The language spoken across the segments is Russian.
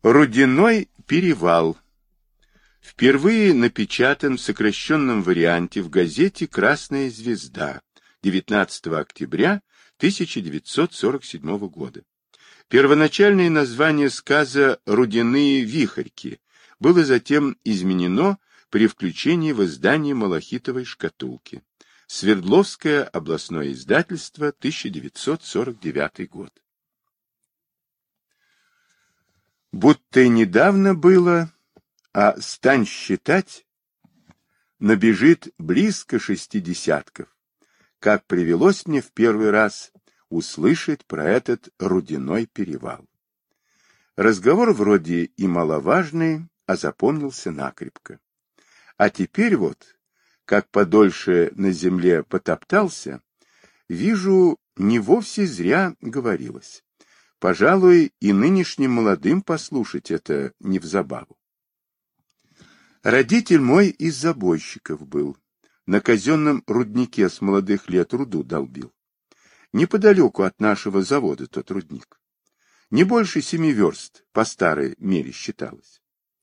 Рудяной перевал. Впервые напечатан в сокращенном варианте в газете «Красная звезда» 19 октября 1947 года. Первоначальное название сказа «Рудяные вихорьки» было затем изменено при включении в издание «Малахитовой шкатулки». Свердловское областное издательство, 1949 год. Будто и недавно было, а стань считать, набежит близко 60, как привелось мне в первый раз услышать про этот Рудяной перевал. Разговор вроде и маловажный, а запомнился накрепко. А теперь вот, как подольше на земле потоптался, вижу, не вовсе зря говорилось. Пожалуй, и нынешним молодым послушать это не взабаву. Родитель мой из забойщиков был. На казенном руднике с молодых лет руду долбил. Неподалеку от нашего завода тот рудник. Не больше 7 верст по старой мере считалось.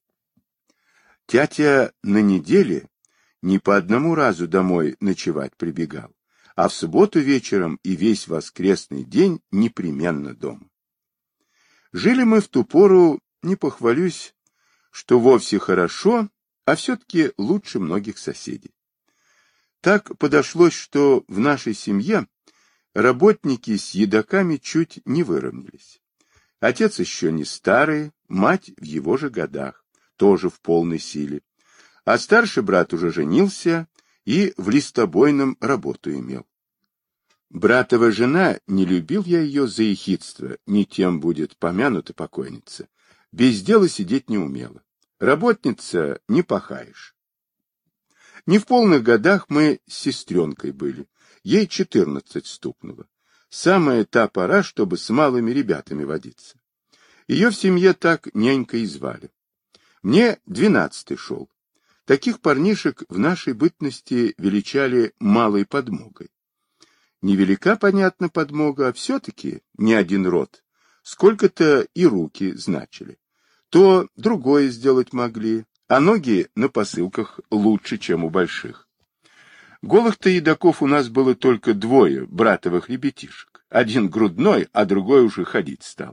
Тятя на неделе не по одному разу домой ночевать прибегал, а в субботу вечером и весь воскресный день непременно дома. Жили мы в ту пору, не похвалюсь, что вовсе хорошо, а все-таки лучше многих соседей. Так подошлось, что в нашей семье работники с едоками чуть не выровнялись. Отец еще не старый, мать в его же годах, тоже в полной силе, а старший брат уже женился и в листобойном работу имел. Братова жена, не любил я ее за ехидство, не тем будет помянута покойница, без дела сидеть не умела. Работница не пахаешь. Не в полных годах мы с сестренкой были, ей 14 стукнуло. Самая та пора, чтобы с малыми ребятами водиться. Ее в семье так нянькой и звали. Мне 12-й шел. Таких парнишек в нашей бытности величали малой подмогой. Невелика, понятно, подмога, а все-таки не один род. Сколько-то и руки значили. То другое сделать могли, а ноги на посылках лучше, чем у больших. Голых-то едоков у нас было только 2 братовых ребятишек. Один грудной, а другой уже ходить стал.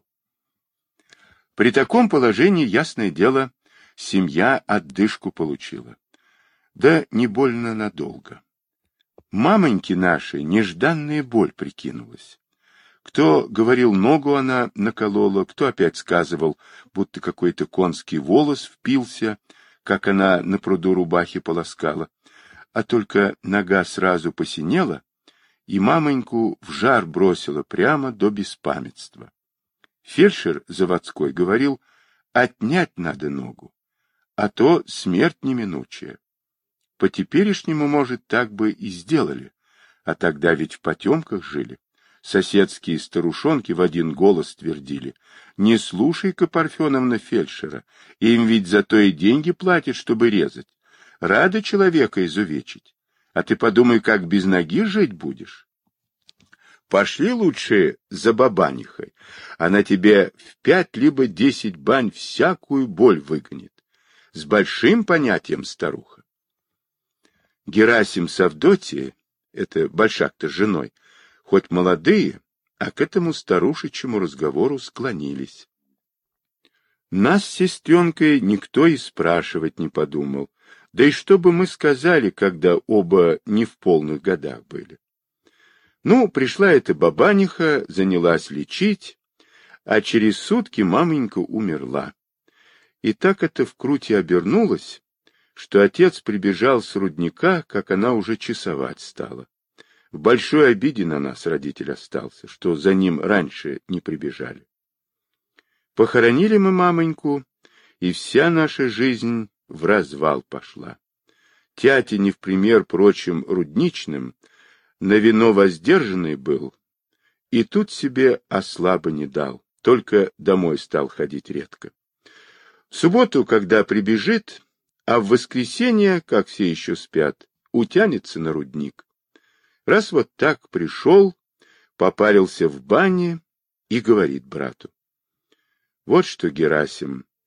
При таком положении, ясное дело, семья отдышку получила. Да не больно надолго. Мамоньке нашей нежданная боль прикинулась. Кто говорил, ногу она наколола, кто опять сказывал, будто какой-то конский волос впился, как она на пруду рубахи полоскала. А только нога сразу посинела, и мамоньку в жар бросила прямо до беспамятства. Фельдшер заводской говорил, отнять надо ногу, а то смерть неминучая. По теперешнему, может, так бы и сделали, а тогда ведь в потемках жили. Соседские старушонки в один голос твердили, не слушай-ка, Парфеновна, фельдшера, им ведь за то и деньги платят, чтобы резать. Рада человека изувечить, а ты подумай, как без ноги жить будешь. Пошли лучше за бабанихой, она тебе в 5 либо 10 бань всякую боль выгонит. С большим понятием старуха. Герасим с Авдотьей, это Большак-то с женой, хоть молодые, а к этому старушечьему разговору склонились. Нас с сестренкой никто и спрашивать не подумал, да и что бы мы сказали, когда оба не в полных годах были. Ну, пришла эта бабаниха, занялась лечить, а через сутки маменька умерла. И так это в круте обернулось, что отец прибежал с рудника, как она уже часовать стала. В большой обиде на нас родитель остался, что за ним раньше не прибежали. Похоронили мы мамоньку, и вся наша жизнь в развал пошла. Тятя, не в пример прочим рудничным, на вино воздержанный был, и тут себе ослаба не дал, только домой стал ходить редко. В субботу, когда прибежит, а в воскресенье, как все еще спят, утянется на рудник. Раз вот так пришел, попарился в бане и говорит брату. Вот что, Герасим,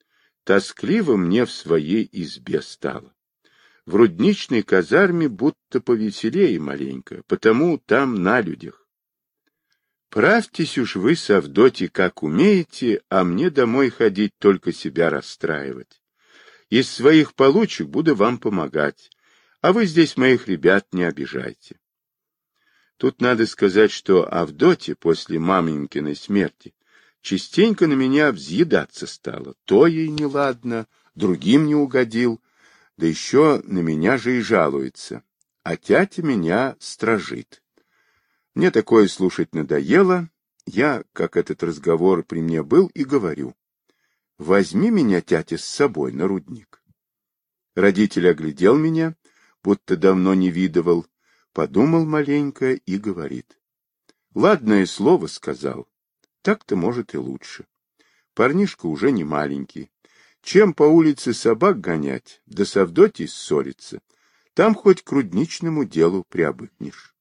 тоскливо мне в своей избе стало. В рудничной казарме будто повеселее маленько, потому там на людях. Правьтесь уж вы с Авдотьей как умеете, а мне домой ходить только себя расстраивать. Из своих получек буду вам помогать, а вы здесь моих ребят не обижайте. Тут надо сказать, что Авдотья после маменькиной смерти частенько на меня взъедаться стала. То ей неладно, другим не угодил, да еще на меня же и жалуется, а тятя меня стражит. Мне такое слушать надоело, я, как этот разговор при мне был, и говорю: возьми меня, тятя, с собой на рудник. Родитель оглядел меня, будто давно не видывал, подумал маленько и говорит: ладное слово сказал, так-то может и лучше. Парнишка уже не маленький. Чем по улице собак гонять, да с Авдотьей ссориться, там хоть к рудничному делу приобыкнешь.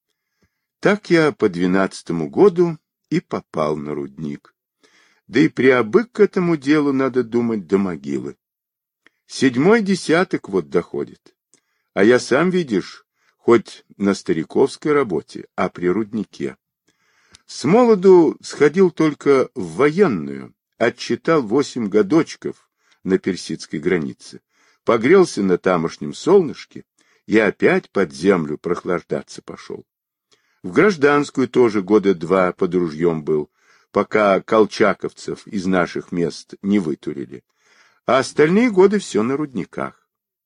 Так я по 12-му году и попал на рудник. Да и приобык к этому делу, надо думать, до могилы. 7-й десяток вот доходит. А я сам, видишь, хоть на стариковской работе, а при руднике. С молоду сходил только в военную, отчитал 8 годочков на персидской границе, погрелся на тамошнем солнышке и опять под землю прохлаждаться пошел. В гражданскую тоже года 2 под ружьем был, пока колчаковцев из наших мест не вытурили, а остальные годы все на рудниках.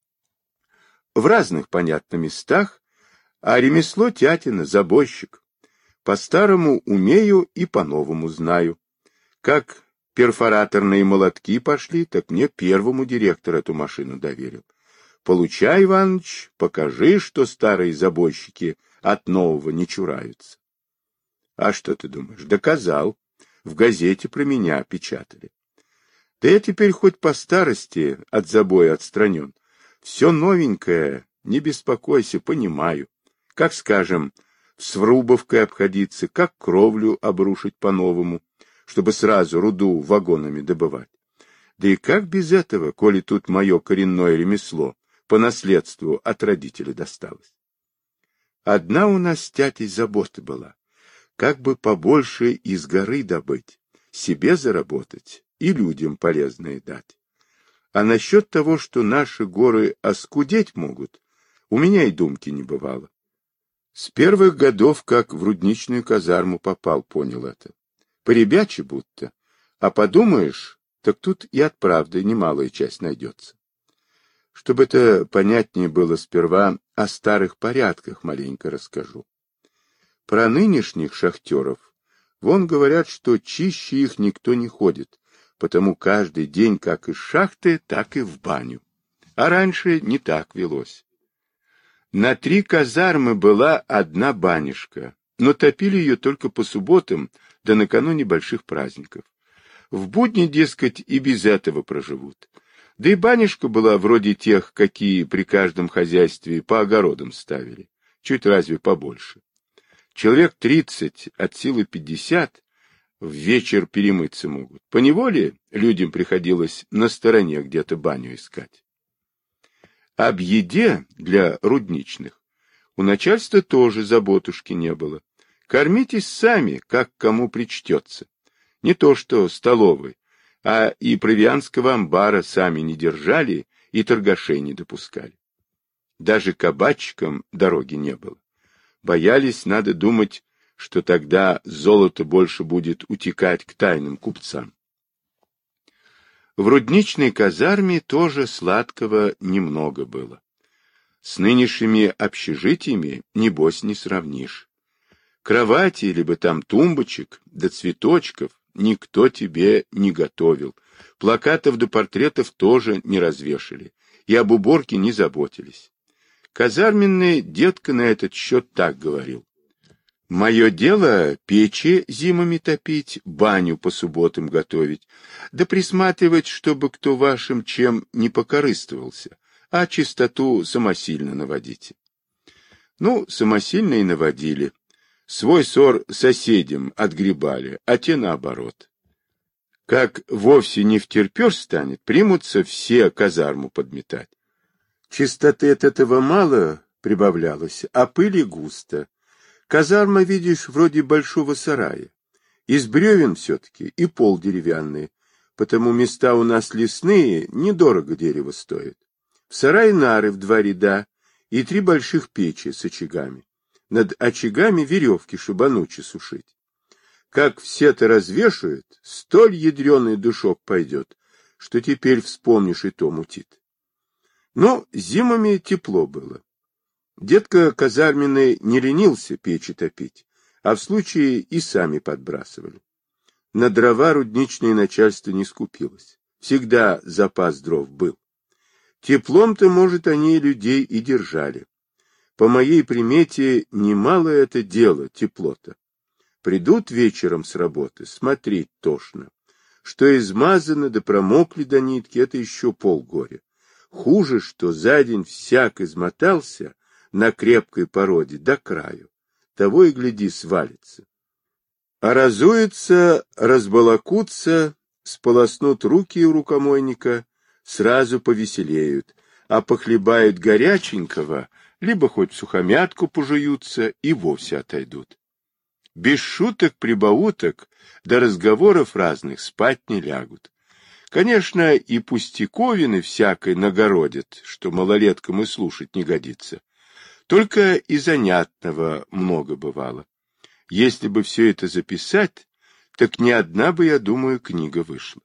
В разных, понятно, местах, а ремесло тятина, забойщик. По-старому умею и по-новому знаю. Как перфораторные молотки пошли, так мне первому директор эту машину доверил. Получай, Иваныч, покажи, что старые забойщики от нового не чураются. А что ты думаешь? Доказал. В газете про меня печатали. Да я теперь хоть по старости от забоя отстранен. Все новенькое, не беспокойся, понимаю. Как, скажем, с врубовкой обходиться, как кровлю обрушить по-новому, чтобы сразу руду вагонами добывать. Да и как без этого, коли тут мое коренное ремесло по наследству от родителей досталось? Одна у нас с тятей забота была, как бы побольше из горы добыть, себе заработать и людям полезное дать. А насчет того, что наши горы оскудеть могут, у меня и думки не бывало. С первых годов, как в рудничную казарму попал, понял это. Поребяче будто. А подумаешь, так тут и от правды немалая часть найдется. Чтобы это понятнее было, сперва о старых порядках маленько расскажу. Про нынешних шахтеров. Вон говорят, что чище их никто не ходит, потому каждый день как из шахты, так и в баню. А раньше не так велось. На 3 казармы была одна банюшка, но топили ее только по субботам, да накануне больших праздников. В будни, дескать, и без этого проживут. Да и банюшка была вроде тех, какие при каждом хозяйстве по огородам ставили, чуть разве побольше. Человек 30, от силы 50, в вечер перемыться могут. Поневоле людям приходилось на стороне где-то баню искать. Об еде для рудничных у начальства тоже заботушки не было. Кормитесь сами, как кому причтется. Не то что столовой, а и провианского амбара сами не держали и торгашей не допускали. Даже кабачикам дороги не было. Боялись, надо думать, что тогда золото больше будет утекать к тайным купцам. В рудничной казарме тоже сладкого немного было. С нынешними общежитиями, небось, не сравнишь. Кровати, либо там тумбочек, да цветочков никто тебе не готовил. Плакатов да портретов тоже не развешали, и об уборке не заботились. Казарменный детка на этот счет так говорил. Мое дело печи зимами топить, баню по субботам готовить, да присматривать, чтобы кто вашим чем не покорыстывался, а чистоту самосильно наводите. Ну, самосильно и наводили. Свой ссор соседям отгребали, а те наоборот. Как вовсе не втерпешь станет, примутся все казарму подметать. Чистоты от этого мало прибавлялось, а пыли густо. Казарма, видишь, вроде большого сарая. Из бревен все-таки и пол деревянный, потому места у нас лесные, недорого дерево стоит. В сарае нары в 2 ряда и 3 больших печи с очагами. Над очагами веревки шибанучи сушить. Как все-то развешают, столь ядреный душок пойдет, что теперь вспомнишь и то мутит. Но зимами тепло было. Дедка казарменный не ленился печи топить, а в случае и сами подбрасывали. На дрова рудничное начальство не скупилось. Всегда запас дров был. Теплом-то, может, они людей и держали. По моей примете, немалое это дело, тепло-то. Придут вечером с работы, смотреть тошно. Что измазано да промокли до нитки, это еще полгоря. Хуже, что за день всяк измотался на крепкой породе до краю. Того и гляди, свалится. А разуются, разбалакутся, сполоснут руки у рукомойника, сразу повеселеют, а похлебают горяченького, либо хоть сухомятку пожуются и вовсе отойдут. Без шуток, прибауток, до разговоров разных спать не лягут. Конечно, и пустяковины всякой нагородят, что малолеткам и слушать не годится. Только и занятного много бывало. Если бы все это записать, так ни одна бы, я думаю, книга вышла.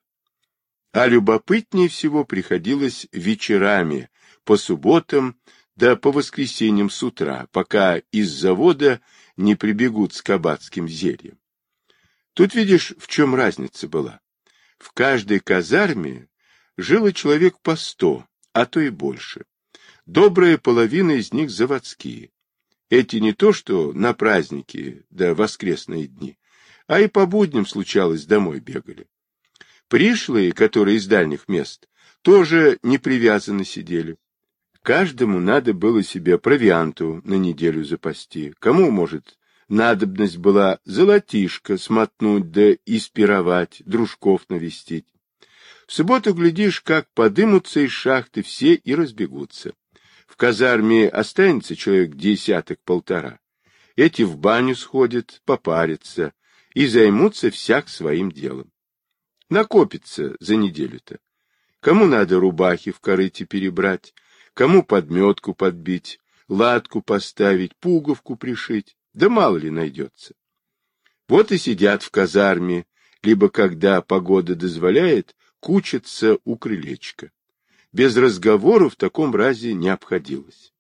А любопытнее всего приходилось вечерами, по субботам, да по воскресеньям с утра, пока из завода не прибегут с кабацким зельем. Тут видишь, в чем разница была. В каждой казарме жило человек по 100, а то и больше. Добрая половина из них заводские. Эти не то что на праздники да воскресные дни, а и по будням случалось домой бегали. Пришлые, которые из дальних мест, тоже не привязаны сидели. Каждому надо было себе провианту на неделю запасти. Кому, может, надобность была золотишко смотнуть да испировать, дружков навестить. В субботу глядишь, как подымутся из шахты все и разбегутся. В казарме останется человек 10-полтора. Эти в баню сходят, попарятся и займутся всяк своим делом. Накопится за неделю-то. Кому надо рубахи в корыте перебрать, кому подметку подбить, латку поставить, пуговку пришить, да мало ли найдется. Вот и сидят в казарме, либо, когда погода дозволяет, кучатся у крылечка. Без разговора в таком разе не обходилось.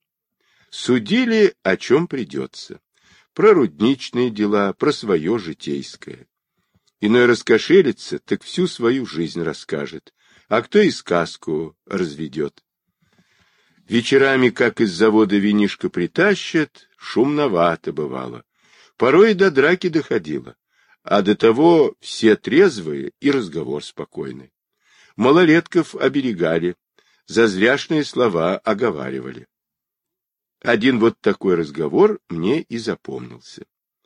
Судили, о чем придется. Про рудничные дела, про свое житейское. Иной раскошелится, так всю свою жизнь расскажет, а кто и сказку разведет. Вечерами, как из завода винишко притащат, шумновато бывало. Порой и до драки доходило, а до того все трезвые и разговор спокойный. Малолетков оберегали, за зряшные слова оговаривали. Один вот такой разговор мне и запомнился.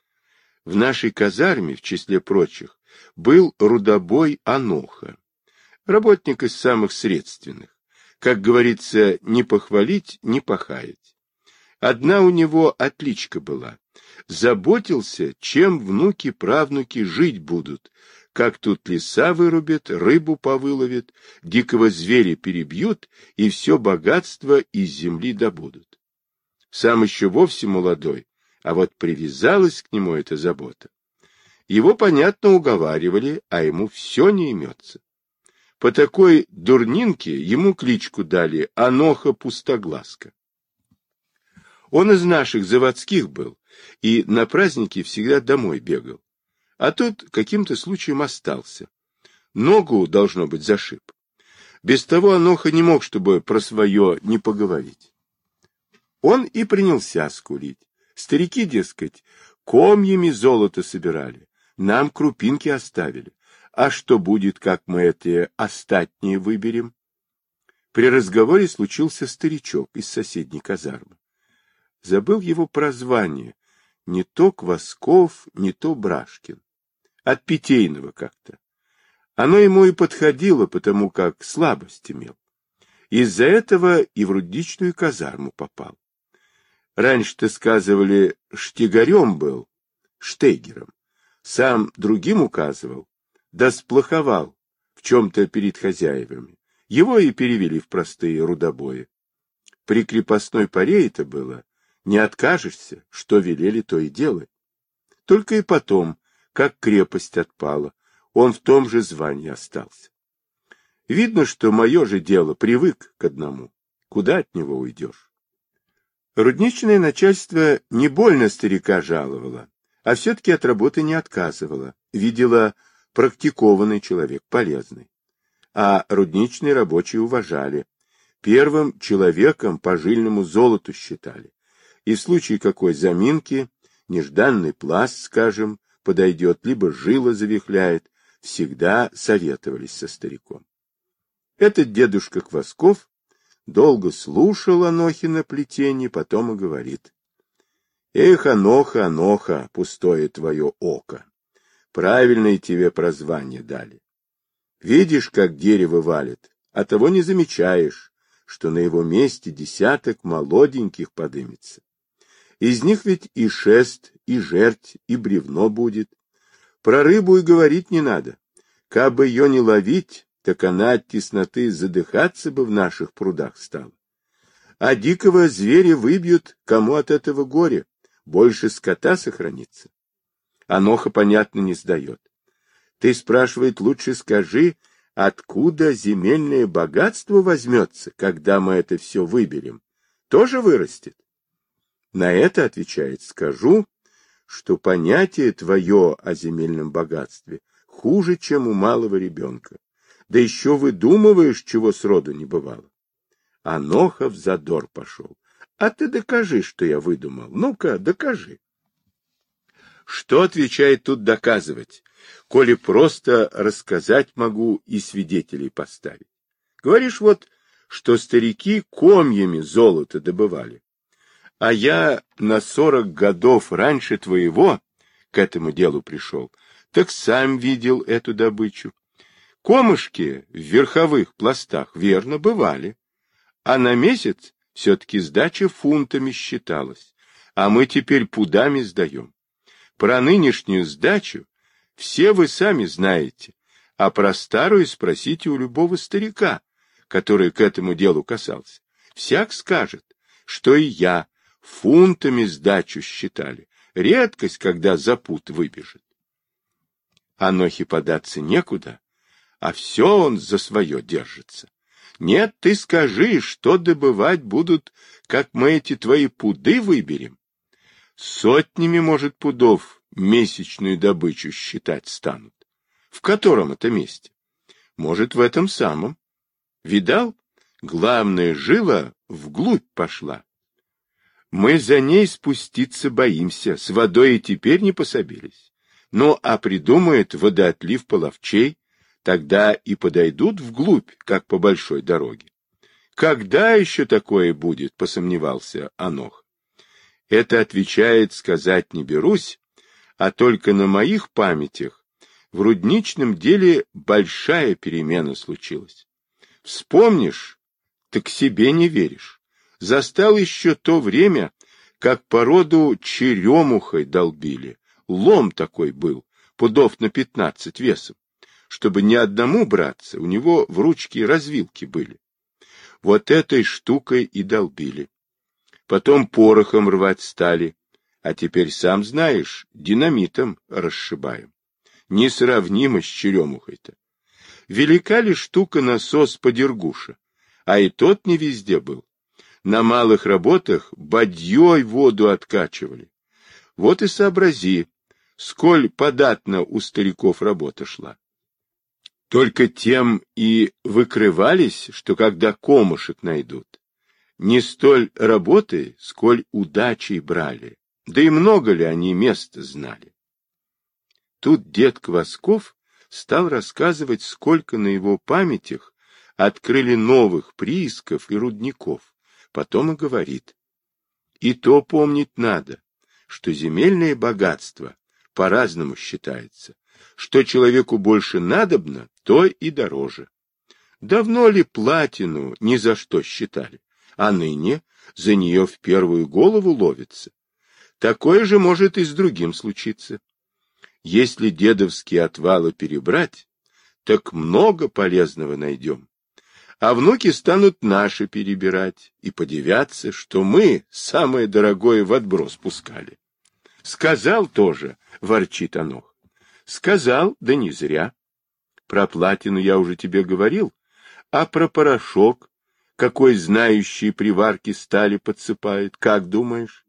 В нашей казарме, в числе прочих, был рудобой Аноха, работник из самых средственных. Как говорится, не похвалить, не похаять. Одна у него отличка была. Заботился, чем внуки-правнуки жить будут, как тут леса вырубят, рыбу повыловят, дикого зверя перебьют и все богатство из земли добудут. Сам еще вовсе молодой, а вот привязалась к нему эта забота. Его, понятно, уговаривали, а ему все не имется. По такой дурнинке ему кличку дали Аноха Пустоглазка. Он из наших заводских был и на праздники всегда домой бегал. А тут каким-то случаем остался. Ногу, должно быть, зашиб. Без того Аноха не мог, чтобы про свое не поговорить. Он и принялся скулить. Старики, дескать, комьями золото собирали, нам крупинки оставили. А что будет, как мы эти остатние выберем? При разговоре случился старичок из соседней казармы. Забыл его прозвание, не то Квасков, не то Брашкин. От Питейного как-то. Оно ему и подходило, потому как слабость имел. Из-за этого и в рудничную казарму попал. Раньше-то, сказывали, штигарем был, штейгером. Сам другим указывал, да сплоховал в чем-то перед хозяевами. Его и перевели в простые рудобои. При крепостной паре это было. Не откажешься, что велели, то и делай. Только и потом, как крепость отпала, он в том же звании остался. Видно, что мое же дело привык к одному. Куда от него уйдешь? Рудничное начальство не больно старика жаловало, а все-таки от работы не отказывало. Видела практикованный человек, полезный. А рудничные рабочие уважали. Первым человеком по жильному золоту считали. И в случае какой заминки, нежданный пласт, скажем, подойдет, либо жила завихляет, всегда советовались со стариком. Этот дедушка Квасков долго слушал Анохина плетение, потом и говорит: «Эх, Аноха, Аноха, пустое твое око! Правильное тебе прозвание дали. Видишь, как дерево валит, а того не замечаешь, что на его месте десяток молоденьких подымется. Из них ведь и шест, и жерть, и бревно будет. Про рыбу и говорить не надо. Кабы ее не ловить, так она от тесноты задыхаться бы в наших прудах стала. А дикого зверя выбьют, кому от этого горе, больше скота сохранится». Аноха, понятно, не сдает. Ты, спрашивает, лучше скажи, откуда земельное богатство возьмется, когда мы это все выберем? Тоже вырастет? На это, отвечает, скажу, что понятие твое о земельном богатстве хуже, чем у малого ребенка. Да еще выдумываешь, чего сроду не бывало. Аноха в задор пошел. А ты докажи, что я выдумал. Ну-ка, докажи. Что, отвечает, тут доказывать, коли просто рассказать могу и свидетелей поставить? Говоришь вот, что старики комьями золото добывали. А я на 40 годов раньше твоего к этому делу пришел, так сам видел эту добычу. Комышки в верховых пластах, верно, бывали, а на месяц все-таки сдача фунтами считалась, а мы теперь пудами сдаем. Про нынешнюю сдачу все вы сами знаете, а про старую спросите у любого старика, который к этому делу касался. Всяк скажет, что и я фунтами сдачу считали. Редкость, когда за пуд выбежит. Анохе податься некуда, а все он за свое держится. Нет, ты скажи, что добывать будут, как мы эти твои пуды выберем. Сотнями, может, пудов месячную добычу считать станут. В котором это месте? Может, в этом самом. Видал? Главная жила вглубь пошла. Мы за ней спуститься боимся, с водой и теперь не пособились. Ну, а придумает водоотлив половчей, тогда и подойдут вглубь, как по большой дороге. Когда еще такое будет, посомневался Анох. Это, отвечает, сказать не берусь, а только на моих памятях в рудничном деле большая перемена случилась. Вспомнишь, так себе не веришь. Застал еще то время, как породу черемухой долбили. Лом такой был, пудов на 15 весом. Чтобы ни одному браться, у него в ручке развилки были. Вот этой штукой и долбили. Потом порохом рвать стали, а теперь, сам знаешь, динамитом расшибаем. Несравнимо с черемухой-то. Велика ли штука насос Подергуша, а и тот не везде был. На малых работах бадьей воду откачивали. Вот и сообрази, сколь податно у стариков работа шла. Только тем и выкрывались, что когда комышек найдут, не столь работы, сколь удачей брали, да и много ли они мест знали. Тут дед Квасков стал рассказывать, сколько на его памятях открыли новых приисков и рудников, потом и говорит. И то помнить надо, что земельное богатство по-разному считается. Что человеку больше надобно, то и дороже. Давно ли платину ни за что считали, а ныне за нее в первую голову ловится? Такое же может и с другим случиться. Если дедовские отвалы перебрать, так много полезного найдем. А внуки станут наши перебирать и подивятся, что мы самое дорогое в отброс пускали. Сказал тоже, ворчит Анох. Сказал, да не зря. Про платину я уже тебе говорил, а про порошок, какой знающие при варке стали подсыпают, как думаешь?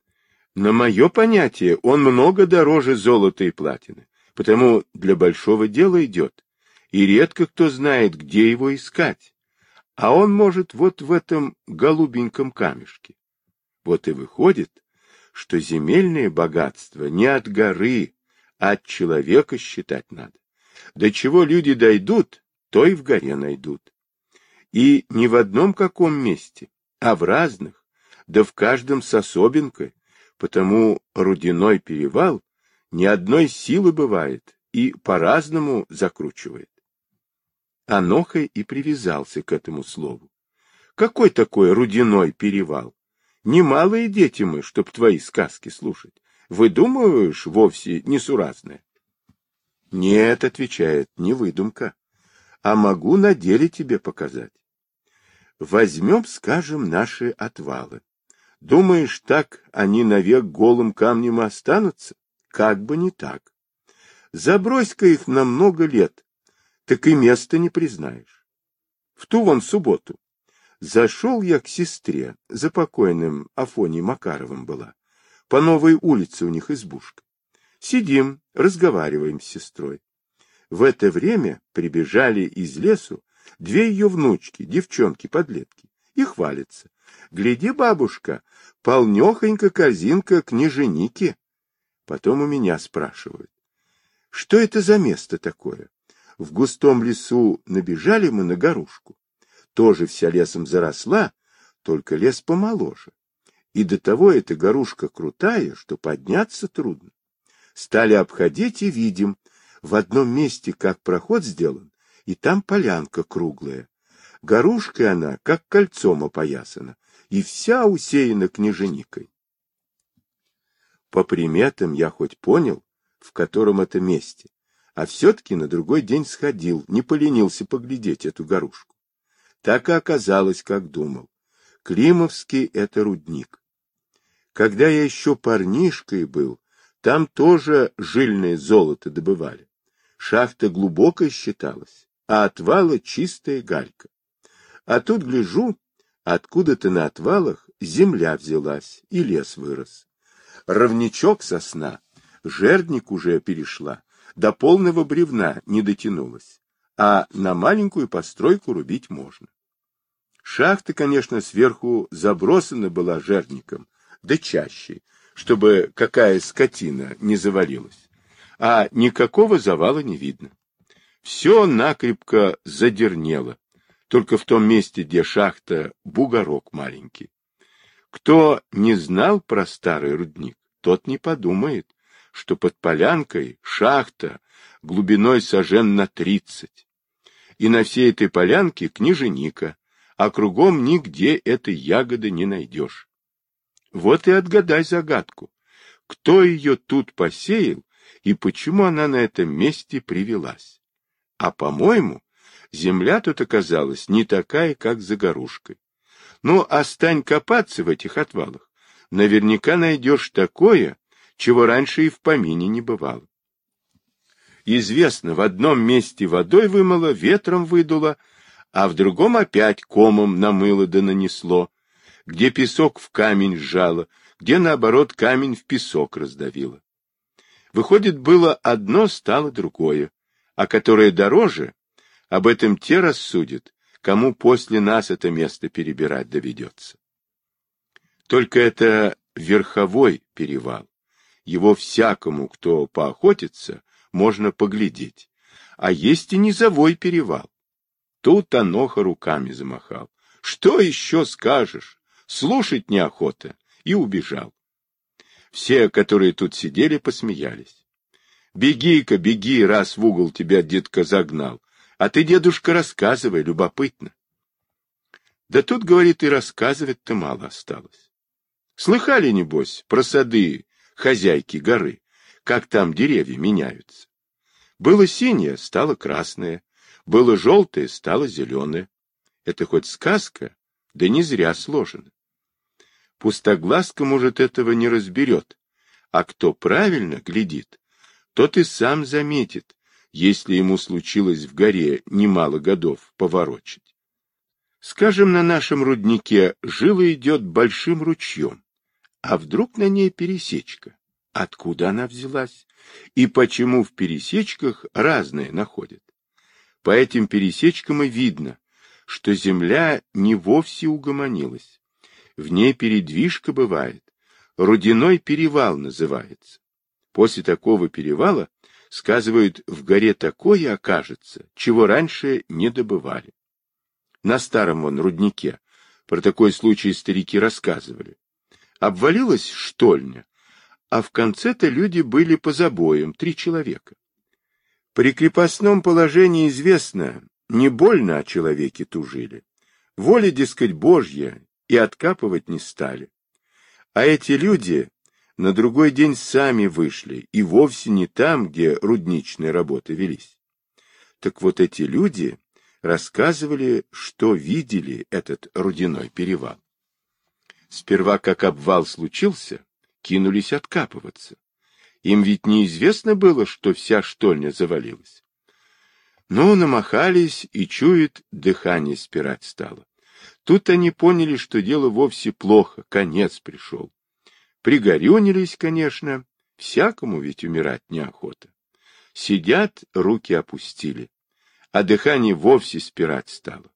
На мое понятие, он много дороже золота и платины, потому для большого дела идет, и редко кто знает, где его искать. А он может вот в этом голубеньком камешке. Вот и выходит, что земельное богатство не от горы, а от человека считать надо. До чего люди дойдут, то и в горе найдут. И не в одном каком месте, а в разных, да в каждом с особенкой, потому Рудяной перевал ни одной силы бывает и по-разному закручивает. Анохай и привязался к этому слову. Какой такой Рудяной перевал? Немалые дети мы, чтоб твои сказки слушать. Выдумываешь вовсе несуразное. Нет, отвечает, не выдумка, а могу на деле тебе показать. Возьмем, скажем, наши отвалы. Думаешь, так они навек голым камнем останутся? Как бы не так. Забрось-ка их на много лет, так и места не признаешь. В ту вон субботу зашел я к сестре, за покойным Афонией Макаровым была. По новой улице у них избушка. Сидим, разговариваем с сестрой. В это время прибежали из лесу две ее внучки, девчонки-подлетки, и хвалятся. Гляди, бабушка, полнехонька корзинка княженики. Потом у меня спрашивают, что это за место такое? В густом лесу набежали мы на горушку. Тоже вся лесом заросла, только лес помоложе. И до того эта горушка крутая, что подняться трудно. Стали обходить и видим, в одном месте как проход сделан, и там полянка круглая. Горушкой она, как кольцом опоясана, и вся усеяна княженикой. По приметам я хоть понял, в котором это месте, а все-таки на другой день сходил, не поленился поглядеть эту горушку. Так и оказалось, как думал. Климовский — это рудник. Когда я еще парнишкой был, там тоже жильное золото добывали. Шахта глубокая считалась, а отвалы чистая галька. А тут, гляжу, откуда-то на отвалах земля взялась и лес вырос. Ровнячок сосна, жердник уже перешла, до полного бревна не дотянулась, а на маленькую постройку рубить можно. Шахта, конечно, сверху забросана была жердником, да чаще, чтобы какая скотина не завалилась, а никакого завала не видно. Все накрепко задернело, только в том месте, где шахта, бугорок маленький. Кто не знал про старый рудник, тот не подумает, что под полянкой шахта глубиной сажен на 30. И на всей этой полянке княженика, а кругом нигде этой ягоды не найдешь. Вот и отгадай загадку. Кто ее тут посеял и почему она на этом месте привелась? А, по-моему, земля тут оказалась не такая, как за горушкой. Ну, а стань копаться в этих отвалах, наверняка найдешь такое, чего раньше и в помине не бывало. Известно, в одном месте водой вымыло, ветром выдуло, а в другом опять комом намыло да нанесло, где песок в камень сжало, где, наоборот, камень в песок раздавило. Выходит, было одно, стало другое, а которое дороже, об этом те рассудят, кому после нас это место перебирать доведется. Только это верховой перевал. Его всякому, кто поохотится, можно поглядеть. А есть и низовой перевал. Тут Аноха руками замахал. Что еще скажешь? Слушать неохота. И убежал. Все, которые тут сидели, посмеялись. Беги-ка, беги, раз в угол тебя дедка загнал. А ты, дедушка, рассказывай, любопытно. Да тут, говорит, и рассказывать-то мало осталось. Слыхали, небось, про сады хозяйки горы, как там деревья меняются? Было синее, стало красное, было желтое, стало зеленое. Это хоть сказка, да не зря сложено. Пустоглазка, может, этого не разберет, а кто правильно глядит, тот и сам заметит, если ему случилось в горе немало годов поворочить. Скажем, на нашем руднике жила идет большим ручьем, а вдруг на ней пересечка? Откуда она взялась? И почему в пересечках разные находят? По этим пересечкам и видно, что земля не вовсе угомонилась. В ней передвижка бывает, Рудяной перевал называется. После такого перевала, сказывают, в горе такое окажется, чего раньше не добывали. На старом вон руднике про такой случай старики рассказывали. Обвалилась штольня, а в конце-то люди были по забоям, 3 человека. При крепостном положении известно, не больно о человеке тужили. Воля, дескать, Божья, и откапывать не стали. А эти люди на другой день сами вышли, и вовсе не там, где рудничные работы велись. Так вот эти люди рассказывали, что видели этот рудяной перевал. Сперва, как обвал случился, кинулись откапываться. Им ведь неизвестно было, что вся штольня завалилась. Ну, намахались, и чует, дыхание спирать стало. Тут они поняли, что дело вовсе плохо, конец пришел. Пригорюнились, конечно, всякому ведь умирать неохота. Сидят, руки опустили, а дыхание вовсе спирать стало.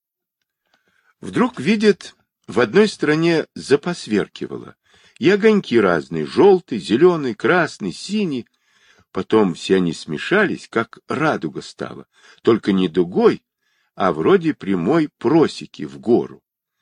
Вдруг видят, в одной стороне запосверкивало, и огоньки разные, желтый, зеленый, красный, синий. Потом все они смешались, как радуга стала, только не дугой, а вроде прямой просеки в гору.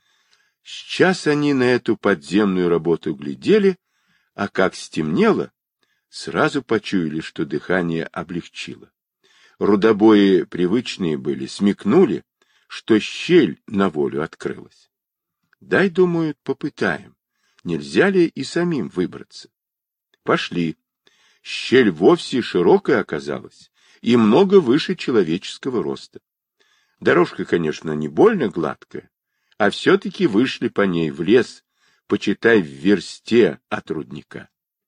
Сейчас они на эту подземную работу глядели, а как стемнело, сразу почуяли, что дыхание облегчило. Рудобои привычные были, смекнули, что щель на волю открылась. Дай, думают, попытаем, нельзя ли и самим выбраться. Пошли. Щель вовсе широкая оказалась и много выше человеческого роста. Дорожка, конечно, не больно гладкая, а все-таки вышли по ней в лес, почитай, в версте от рудника.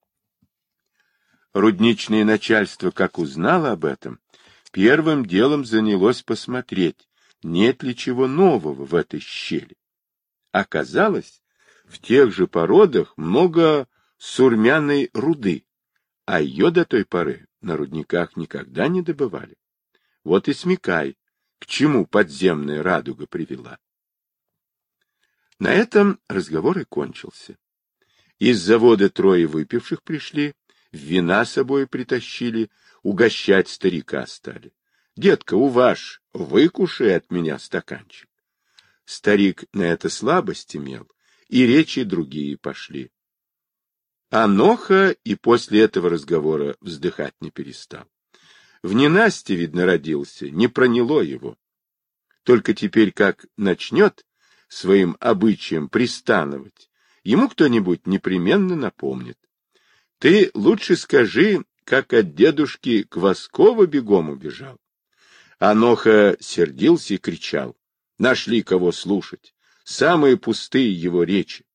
Рудничное начальство, как узнало об этом, первым делом занялось посмотреть, нет ли чего нового в этой щели. Оказалось, в тех же породах много сурмяной руды, а ее до той поры на рудниках никогда не добывали. Вот и смекай, к чему подземная радуга привела. На этом разговор и кончился. Из завода 3 выпивших пришли, вина с собой притащили, угощать старика стали. Дедка, уваж, выкушай от меня стаканчик. Старик на это слабость имел, и речи другие пошли. А Ноха и после этого разговора вздыхать не перестал. В ненастье, видно, родился, не проняло его. Только теперь, как начнет своим обычаем пристановать, ему кто-нибудь непременно напомнит. Ты лучше скажи, как от дедушки Кваскова бегом убежал. Аноха сердился и кричал. Нашли кого слушать. Самые пустые его речи.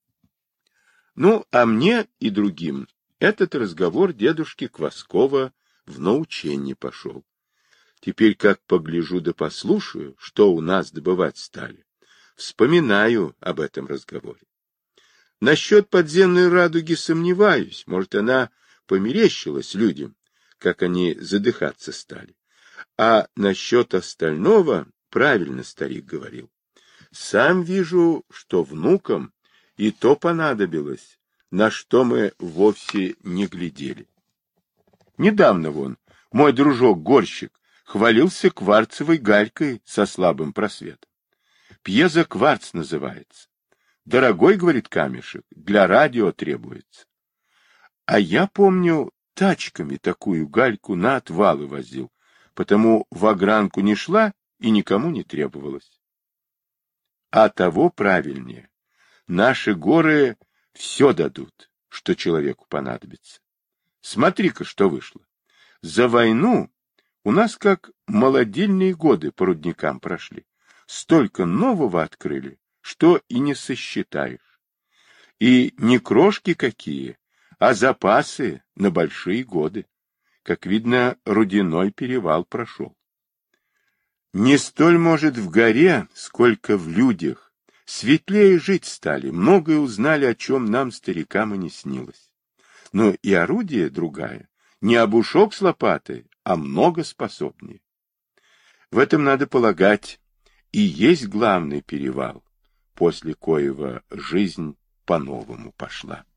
Ну, а мне и другим этот разговор дедушки Кваскова в научение пошел. Теперь, как погляжу да послушаю, что у нас добывать стали, вспоминаю об этом разговоре. Насчет подземной радуги сомневаюсь, может, она померещилась людям, как они задыхаться стали. А насчет остального правильно старик говорил. Сам вижу, что внукам и то понадобилось, на что мы вовсе не глядели. Недавно вон мой дружок-горщик хвалился кварцевой галькой со слабым просветом. Пьезокварц называется. Дорогой, говорит, камешек, для радио требуется. А я помню, тачками такую гальку на отвалы возил, потому в огранку не шла и никому не требовалась. А того правильнее. Наши горы все дадут, что человеку понадобится. Смотри-ка, что вышло. За войну у нас как молодильные годы по рудникам прошли. Столько нового открыли, что и не сосчитаешь. И не крошки какие, а запасы на большие годы. Как видно, рудяной перевал прошел. Не столь, может, в горе, сколько в людях. Светлее жить стали, многое узнали, о чем нам, старикам, и не снилось. Но и орудие другая, не обушок с лопатой, а много способнее. В этом, надо полагать, и есть главный перевал, после коего жизнь по-новому пошла.